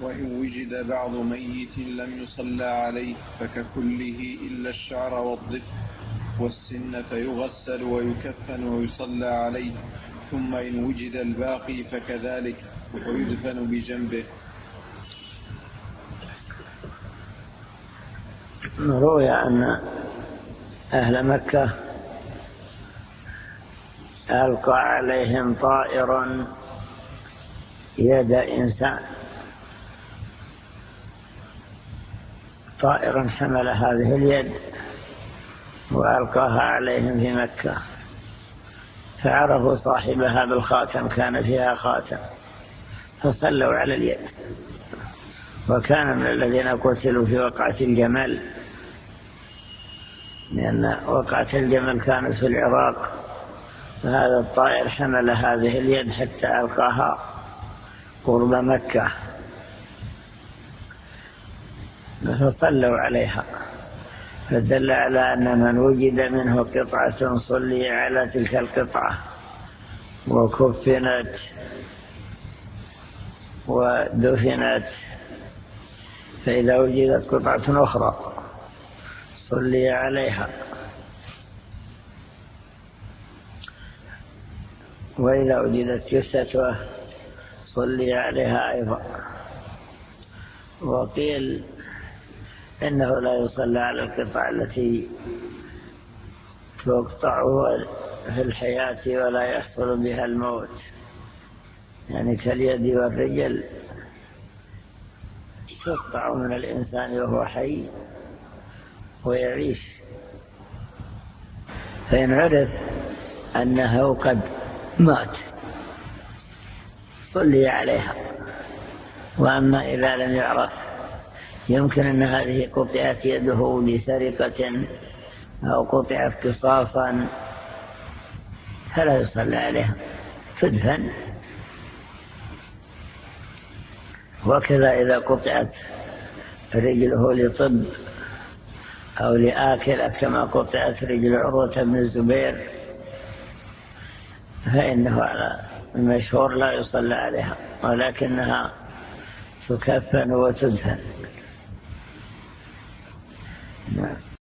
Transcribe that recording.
وإن وجد بعض ميت لم يصلى عليه فككله إلا الشعر والظفر والسن فيغسل ويكفن ويصلى عليه، ثم إن وجد الباقي فكذلك ويدفن بجنبه. روي أن أهل مكة ألقى عليهم طائر يد إنسان، طائر حمل هذه اليد وألقاها عليهم في مكة، فعرفوا صاحبها بالخاتم، كان فيها خاتم، فصلوا على اليد. وكان من الذين قتلوا في وقعة الجمل، لأن وقعة الجمل كانت في العراق، فهذا الطائر حمل هذه اليد حتى ألقاها قرب مكة، فصلوا عليها، فدل على أن من وجد منه قطعة صلي على تلك القطعة وكفنت ودفنت، فإذا وجدت قطعة أخرى صلي عليها، وإذا وجدت جثته صلي عليها أيضا. وقيل إنه لا يصلى على القطع التي تقطع في الحياة ولا يحصل بها الموت، يعني كاليد والرجل تقطع من الإنسان وهو حي ويعيش، فإن عرف أنه قد مات صلي عليها. وأما إذا لم يعرف، يمكن أن هذه قطعت يده لسرقة أو قطعت قصاصا، فلا يصلى عليها، تدفن. وكذا إذا قطعت رجله لطب أو لآكل كما قطعت رجل عروة بن الزبير، فإنه على المشهور لا يصلى عليها، ولكنها تكفن وتدفن.